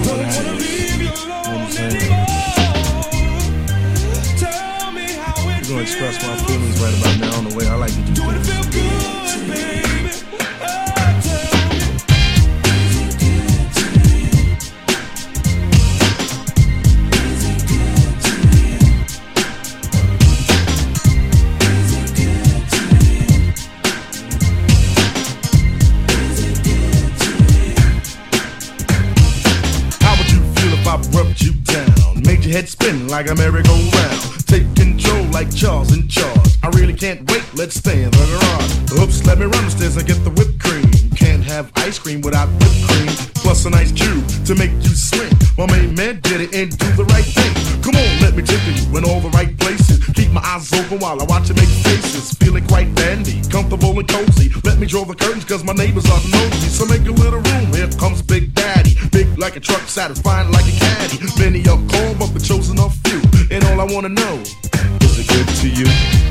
what happens. You know what I'm saying? I'm gonna express my feelings right about now on the way I like to do things. Rubbed you down, made your head spin like a merry-go-round. Take control like Charles in charge. I really can't wait, let's stay in the garage. Oops, let me run upstairs and get the whipped cream. Can't have ice cream without whipped cream. Plus an ice cube to make you swing. My main man did it and do the right thing. Come on, let me tickle you in all the right places. Keep my eyes open while I watch you make faces. Feeling quite dandy, comfortable and cozy. Let me draw the curtains cause my neighbors are nosy. So make a little room, here comes Big Daddy. Big like a truck, satisfying like a caddy. Many are called but the chosen are few. And all I wanna know, is it good to you?